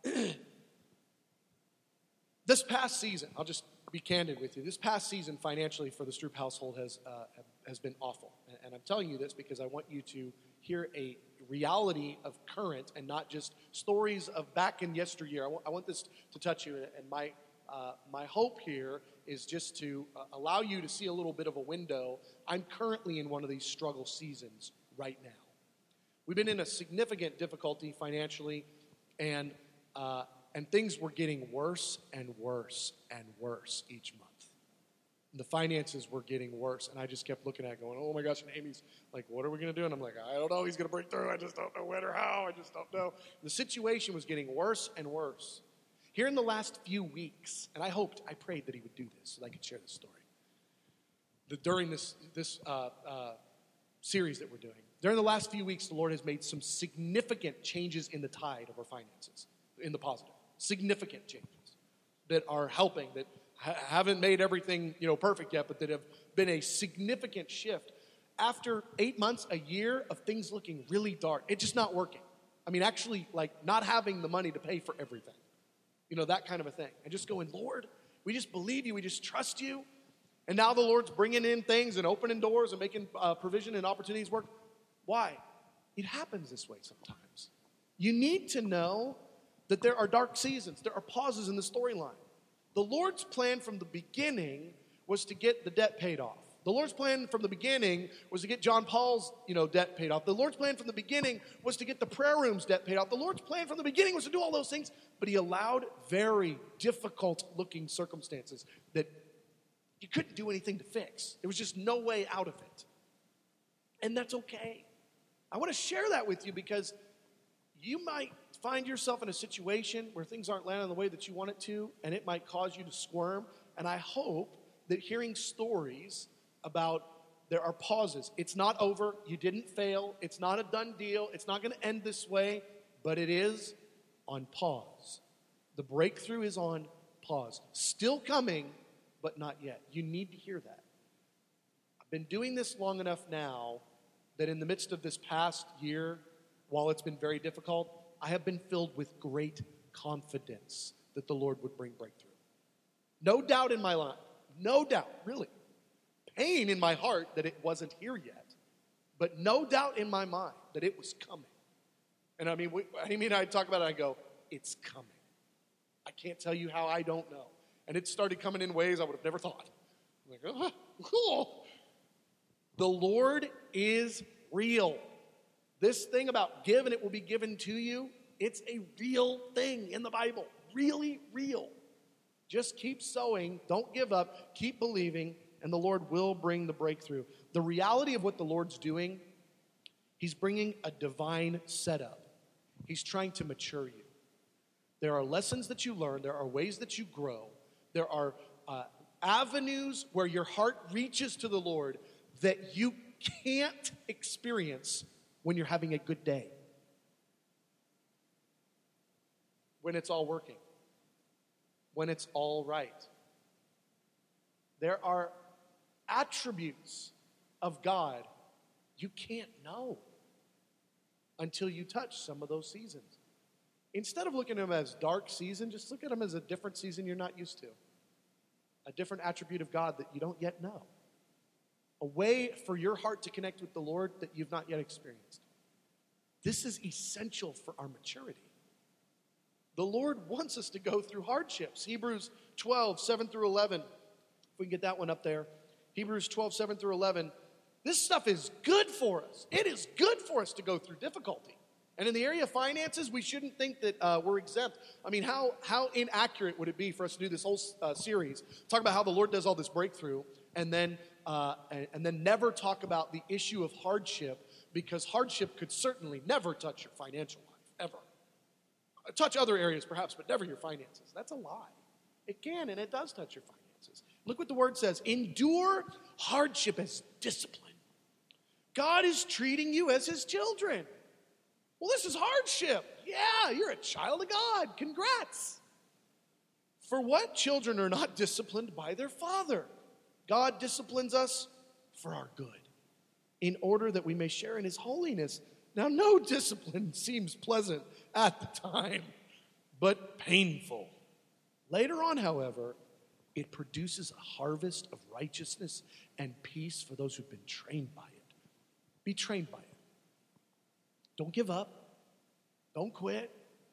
This past season, I'll just be candid with you. This past season financially for the Stroop household has uh, has been awful. And I'm telling you this because I want you to hear a reality of current and not just stories of back in yesteryear. I want, I want this to touch you. And my, uh, my hope here is just to uh, allow you to see a little bit of a window. I'm currently in one of these struggle seasons right now. We've been in a significant difficulty financially, and uh, And things were getting worse and worse and worse each month. And the finances were getting worse. And I just kept looking at it going, oh my gosh, and Amy's like, what are we going to do? And I'm like, I don't know. He's going to break through. I just don't know when or how. I just don't know. And the situation was getting worse and worse. Here in the last few weeks, and I hoped, I prayed that he would do this so that I could share this story. The, during this, this uh, uh, series that we're doing, during the last few weeks, the Lord has made some significant changes in the tide of our finances, in the positive. Significant changes that are helping, that ha- haven't made everything, you know, perfect yet, but that have been a significant shift. After eight months, a year of things looking really dark, it's just not working. I mean, actually, like not having the money to pay for everything, you know, that kind of a thing. And just going, Lord, we just believe you, we just trust you. And now the Lord's bringing in things and opening doors and making uh, provision and opportunities work. Why? It happens this way sometimes. You need to know that there are dark seasons. There are pauses in the storyline. The Lord's plan from the beginning was to get the debt paid off. The Lord's plan from the beginning was to get John Paul's, you know, debt paid off. The Lord's plan from the beginning was to get the prayer room's debt paid off. The Lord's plan from the beginning was to do all those things, but he allowed very difficult-looking circumstances that you couldn't do anything to fix. There was just no way out of it. And that's okay. I want to share that with you because you might find yourself in a situation where things aren't landing the way that you want it to, and it might cause you to squirm. And I hope that hearing stories about there are pauses. It's not over. You didn't fail. It's not a done deal. It's not going to end this way, but it is on pause. The breakthrough is on pause. Still coming, but not yet. You need to hear that. I've been doing this long enough now that in the midst of this past year, while it's been very difficult, I have been filled with great confidence that the Lord would bring breakthrough. No doubt in my life, no doubt, really. Pain in my heart that it wasn't here yet, but no doubt in my mind that it was coming. And I mean, we, I mean, I talk about it, I go, it's coming. I can't tell you how, I don't know. And it started coming in ways I would have never thought. I'm like, oh, cool. The Lord is real. This thing about give and it will be given to you, it's a real thing in the Bible. Really real. Just keep sowing. Don't give up. Keep believing. And the Lord will bring the breakthrough. The reality of what the Lord's doing, He's bringing a divine setup. He's trying to mature you. There are lessons that you learn. There are ways that you grow. There are uh, avenues where your heart reaches to the Lord that you can't experience when you're having a good day. When it's all working. When it's all right. There are attributes of God you can't know until you touch some of those seasons. Instead of looking at them as dark season, just look at them as a different season you're not used to. A different attribute of God that you don't yet know. A way for your heart to connect with the Lord that you've not yet experienced. This is essential for our maturity. The Lord wants us to go through hardships. Hebrews twelve, seven through eleven. If we can get that one up there. Hebrews twelve, seven through eleven. This stuff is good for us. It is good for us to go through difficulty. And in the area of finances, we shouldn't think that uh, we're exempt. I mean, how, how inaccurate would it be for us to do this whole uh, series, talk about how the Lord does all this breakthrough, and then uh, and, and then never talk about the issue of hardship, because hardship could certainly never touch your financial life, ever. Touch other areas perhaps, but never your finances. That's a lie. It can, and it does touch your finances. Look what the word says. Endure hardship as discipline. God is treating you as His children. Well, this is hardship. Yeah, you're a child of God. Congrats. For what children are not disciplined by their father? God disciplines us for our good, in order that we may share in His holiness. Now, no discipline seems pleasant at the time, but painful. Later on, however, it produces a harvest of righteousness and peace for those who've been trained by it. Be trained by it. Don't give up. Don't quit.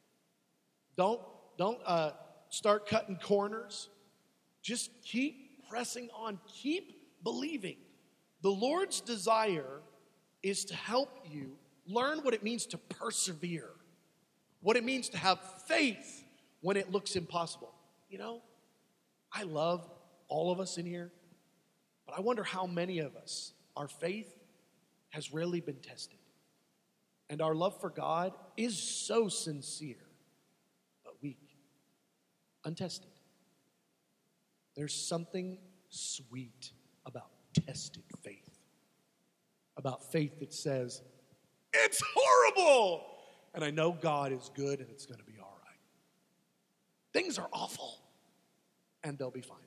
Don't, don't uh, start cutting corners. Just keep pressing on. Keep believing. The Lord's desire is to help you learn what it means to persevere. What it means to have faith when it looks impossible. You know, I love all of us in here, but I wonder how many of us, our faith has rarely been tested. And our love for God is so sincere, but weak, untested. There's something sweet about tested faith. About faith that says, it's horrible! And I know God is good and it's going to be all right. Things are awful, and they'll be fine.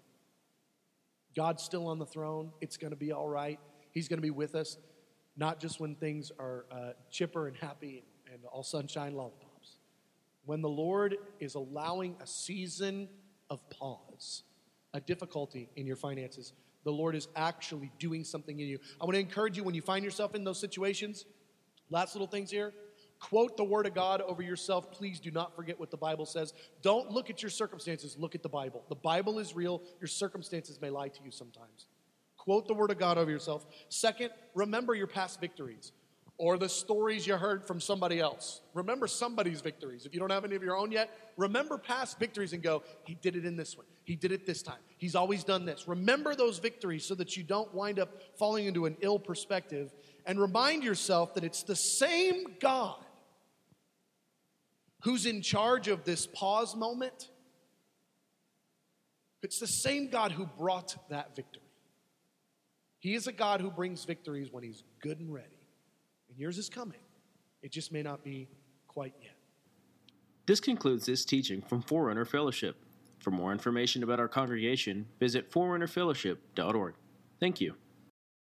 God's still on the throne. It's going to be all right. He's going to be with us. Not just when things are uh, chipper and happy and, and all sunshine lollipops. When the Lord is allowing a season of pause, a difficulty in your finances, the Lord is actually doing something in you. I want to encourage you when you find yourself in those situations, last little things here, quote the Word of God over yourself. Please do not forget what the Bible says. Don't look at your circumstances, look at the Bible. The Bible is real. Your circumstances may lie to you sometimes. Quote the Word of God over yourself. Second, remember your past victories or the stories you heard from somebody else. Remember somebody's victories. If you don't have any of your own yet, remember past victories and go, he did it in this one. He did it this time. He's always done this. Remember those victories so that you don't wind up falling into an ill perspective, and remind yourself that it's the same God who's in charge of this pause moment. It's the same God who brought that victory. He is a God who brings victories when He's good and ready. And yours is coming. It just may not be quite yet. This concludes this teaching from Forerunner Fellowship. For more information about our congregation, visit forerunner fellowship dot org. Thank you.